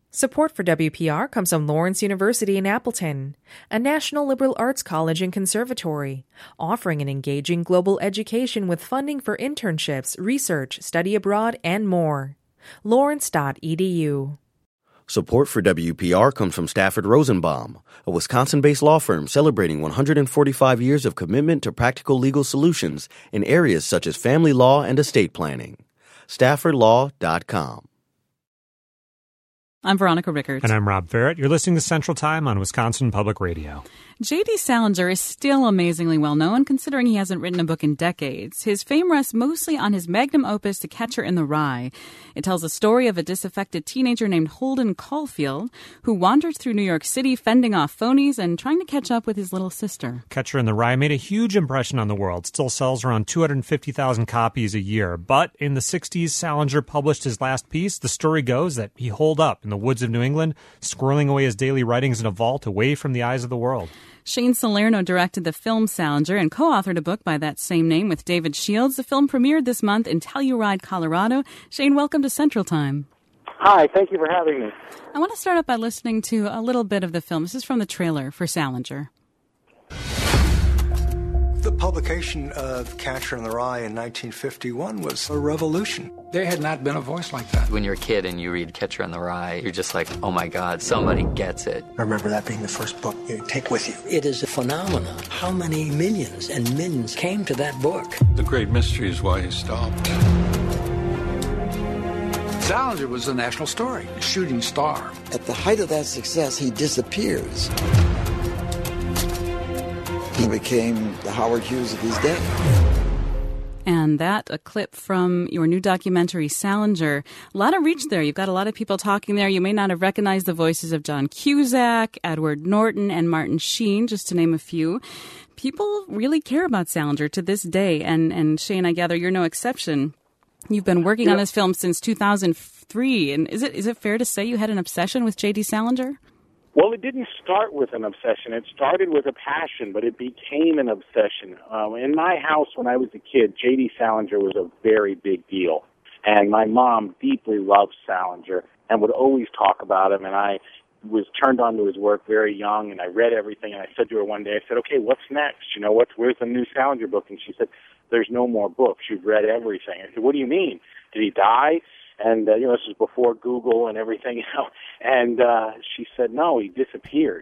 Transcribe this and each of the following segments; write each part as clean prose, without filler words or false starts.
Support for WPR comes from Lawrence University in Appleton, a national liberal arts college and conservatory, offering an engaging global education with funding for internships, research, study abroad, and more. Lawrence.edu. Support for WPR comes from Stafford Rosenbaum, a Wisconsin-based law firm celebrating 145 years of commitment to practical legal solutions in areas such as family law and estate planning. StaffordLaw.com. I'm Veronica Rickards. And I'm Rob Ferrett. You're listening to Central Time on Wisconsin Public Radio. J.D. Salinger is still amazingly well known, considering he hasn't written a book in decades. His fame rests mostly on his magnum opus, The Catcher in the Rye. It tells the story of a disaffected teenager named Holden Caulfield, who wanders through New York City, fending off phonies and trying to catch up with his little sister. Catcher in the Rye made a huge impression on the world. Still sells around 250,000 copies a year. But in the 60s, Salinger published his last piece. The story goes that he holed up in the woods of New England, squirreling away his daily writings in a vault away from the eyes of the world. Shane Salerno directed the film Salinger and co-authored a book by that same name with David Shields. The film premiered this month in Telluride, Colorado. Shane, welcome to Central Time. Hi, thank you for having me. I want to start off by listening to a little bit of the film. This is from the trailer for Salinger. The publication of Catcher in the Rye in 1951 was a revolution. There had not been a voice like that. When you're a kid and you read Catcher in the Rye, you're just like, oh my God, somebody gets it. I remember that being the first book you take with you. It is a phenomenon. How many millions and millions came to that book? The great mystery is why he stopped. Salinger was a national story, a shooting star. At the height of that success, he disappears. He became the Howard Hughes of his day. And that, a clip from your new documentary, Salinger. A lot of reach there. You've got a lot of people talking there. You may not have recognized the voices of John Cusack, Edward Norton, and Martin Sheen, just to name a few. People really care about Salinger to this day. And Shane, I gather you're no exception. You've been working on this film since 2003. And is it fair to say you had an obsession with J.D. Salinger? Well, it didn't start with an obsession. It started with a passion, but it became an obsession. In my house, when I was a kid, J.D. Salinger was a very big deal. And my mom deeply loved Salinger and would always talk about him. And I was turned on to his work very young, and I read everything. And I said to her one day, I said, okay, what's next? You know, where's the new Salinger book? And she said, there's no more books. You've read everything. I said, what do you mean? Did he die? And, this was before Google and everything, And she said, no, he disappeared.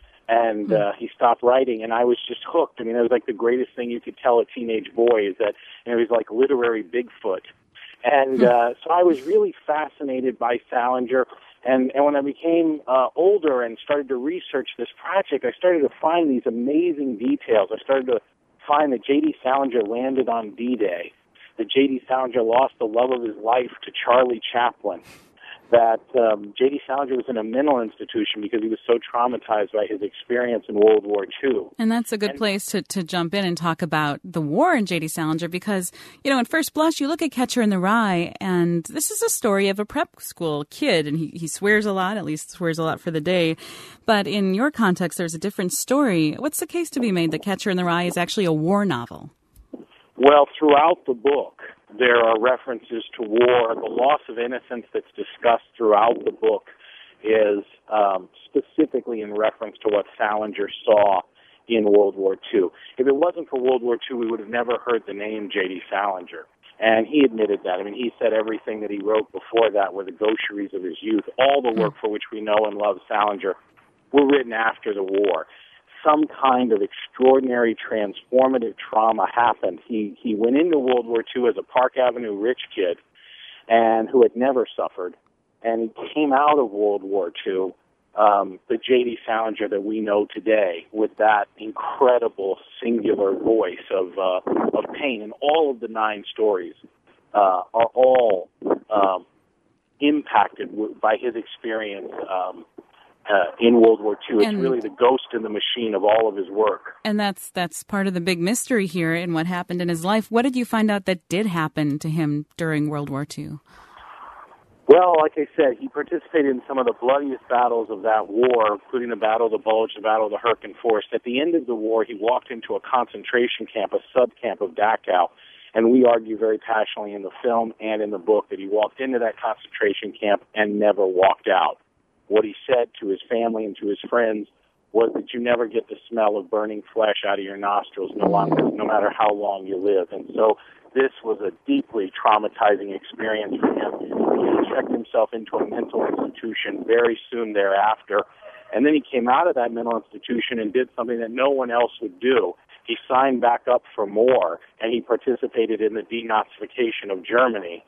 And he stopped writing, and I was just hooked. I mean, it was like the greatest thing you could tell a teenage boy is that, he was like literary Bigfoot. And so I was really fascinated by Salinger. And when I became older and started to research this project, I started to find these amazing details. I started to find that J.D. Salinger landed on D-Day, that J.D. Salinger lost the love of his life to Charlie Chaplin, that J.D. Salinger was in a mental institution because he was so traumatized by his experience in World War II. And that's a good place to jump in and talk about the war in J.D. Salinger because, at first blush, you look at Catcher in the Rye, and this is a story of a prep school kid, and he swears a lot, at least swears a lot for the day. But in your context, there's a different story. What's the case to be made that Catcher in the Rye is actually a war novel? Well, throughout the book, there are references to war. The loss of innocence that's discussed throughout the book is specifically in reference to what Salinger saw in World War II. If it wasn't for World War II, we would have never heard the name J.D. Salinger. And he admitted that. I mean, he said everything that he wrote before that were the gaucheries of his youth. All the work for which we know and love Salinger were written after the war. Some kind of extraordinary transformative trauma happened. He went into World War II as a Park Avenue rich kid and who had never suffered. And he came out of World War II, the J.D. Salinger that we know today, with that incredible singular voice of pain. And all of the 9 stories are all impacted by his experience in World War II. It's really the ghost in the machine of all of his work. And that's part of the big mystery here in what happened in his life. What did you find out that did happen to him during World War II? Well, like I said, he participated in some of the bloodiest battles of that war, including the Battle of the Bulge, the Battle of the Hurtgen Forest. At the end of the war, he walked into a concentration camp, a sub-camp of Dachau, and we argue very passionately in the film and in the book that he walked into that concentration camp and never walked out. what he said to his family and to his friends was that you never get the smell of burning flesh out of your nostrils, no matter how long you live. And so this was a deeply traumatizing experience for him. He checked himself into a mental institution very soon thereafter. And then he came out of that mental institution and did something that no one else would do. He signed back up for more, and he participated in the denazification of Germany.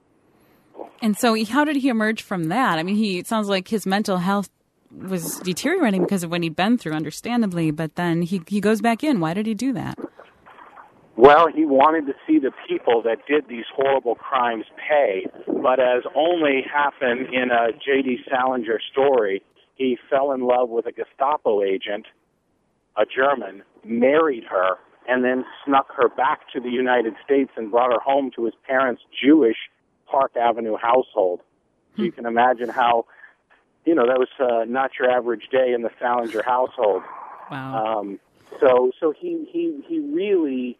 And so how did he emerge from that? I mean, it sounds like his mental health was deteriorating because of what he'd been through, understandably, but then he goes back in. Why did he do that? Well, he wanted to see the people that did these horrible crimes pay, but as only happened in a J.D. Salinger story, he fell in love with a Gestapo agent, a German, married her, and then snuck her back to the United States and brought her home to his parents' Jewish Park Avenue household. So you can imagine how, that was not your average day in the Salinger household. Wow. So he really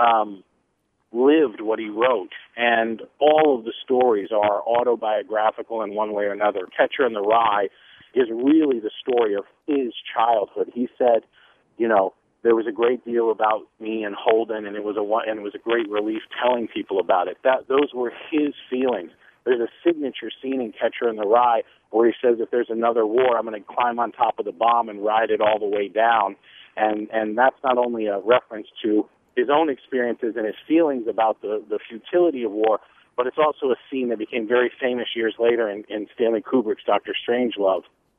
lived what he wrote, and all of the stories are autobiographical in one way or another. Catcher in the Rye is really the story of his childhood. He said, there was a great deal about me and Holden, and it was a great relief telling people about it. Those were his feelings. There's a signature scene in Catcher in the Rye where he says, if there's another war, I'm going to climb on top of the bomb and ride it all the way down. And that's not only a reference to his own experiences and his feelings about the futility of war, but it's also a scene that became very famous years later in Stanley Kubrick's Dr. Strangelove.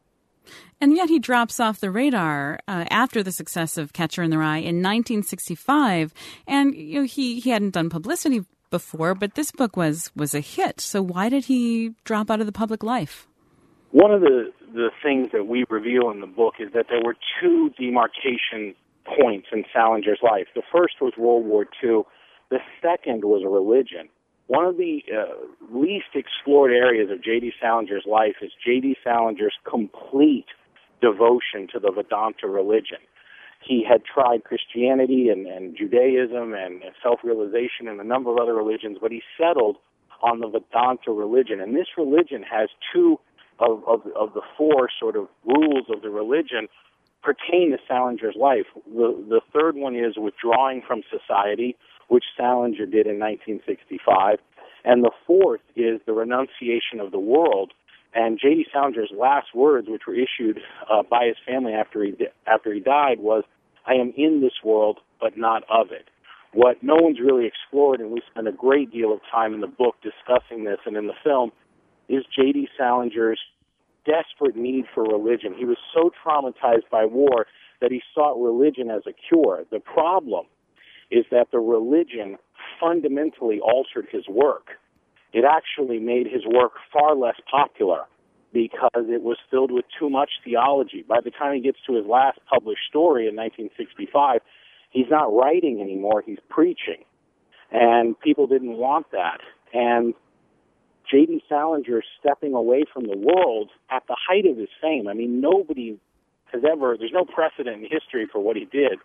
And yet he drops off the radar after the success of Catcher in the Rye in 1965. And he hadn't done publicity before, but this book was a hit. So why did he drop out of the public life? One of the things that we reveal in the book is that there were two demarcation points in Salinger's life. The first was World War II. The second was religion. One of the least explored areas of J.D. Salinger's life is J.D. Salinger's complete devotion to the Vedanta religion. He had tried Christianity and Judaism and self-realization and a number of other religions, but he settled on the Vedanta religion. And this religion has two of the four sort of rules of the religion pertain to Salinger's life. The third one is withdrawing from society, which Salinger did in 1965. And the fourth is the renunciation of the world. And J.D. Salinger's last words, which were issued by his family after he died, was, "I am in this world, but not of it." What no one's really explored, and we spend a great deal of time in the book discussing this and in the film, is J.D. Salinger's desperate need for religion. He was so traumatized by war that he sought religion as a cure. The problem is that the religion fundamentally altered his work. It actually made his work far less popular because it was filled with too much theology. By the time he gets to his last published story in 1965, he's not writing anymore, he's preaching. And people didn't want that. And J.D. Salinger stepping away from the world at the height of his fame. I mean, nobody has ever, there's no precedent in history for what he did,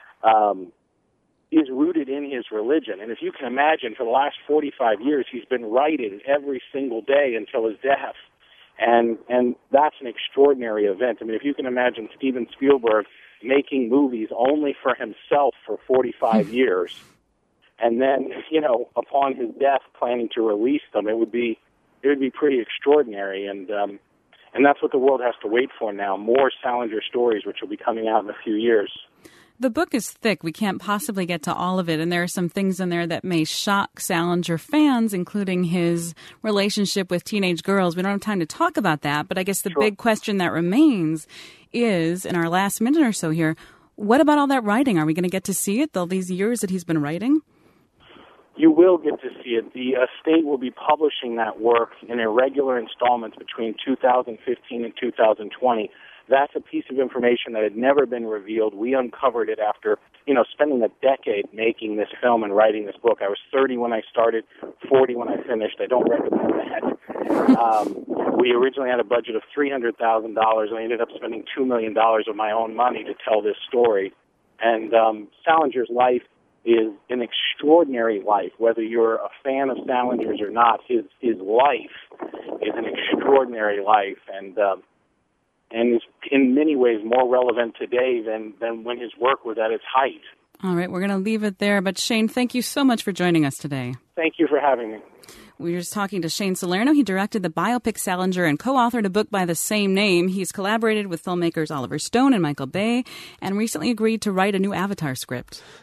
is rooted in his religion. And if you can imagine, for the last 45 years, he's been writing every single day until his death. And that's an extraordinary event. I mean, if you can imagine Steven Spielberg making movies only for himself for 45 years, and then, upon his death, planning to release them, it would be pretty extraordinary. And that's what the world has to wait for now, more Salinger stories, which will be coming out in a few years. The book is thick. We can't possibly get to all of it, and there are some things in there that may shock Salinger fans, including his relationship with teenage girls. We don't have time to talk about that, but I guess the big question that remains is, in our last minute or so here, what about all that writing? Are we going to get to see it, all these years that he's been writing? You will get to see it. The estate will be publishing that work in irregular installments between 2015 and 2020. That's a piece of information that had never been revealed. We uncovered it after, spending a decade making this film and writing this book. I was 30 when I started, 40 when I finished. I don't recommend that. We originally had a budget of $300,000, and I ended up spending $2 million of my own money to tell this story. And Salinger's life is an extraordinary life. Whether you're a fan of Salinger's or not, his life is an extraordinary life. And and is in many ways more relevant today than when his work was at its height. All right, we're going to leave it there. But Shane, thank you so much for joining us today. Thank you for having me. We were just talking to Shane Salerno. He directed the biopic Salinger and co-authored a book by the same name. He's collaborated with filmmakers Oliver Stone and Michael Bay and recently agreed to write a new Avatar script.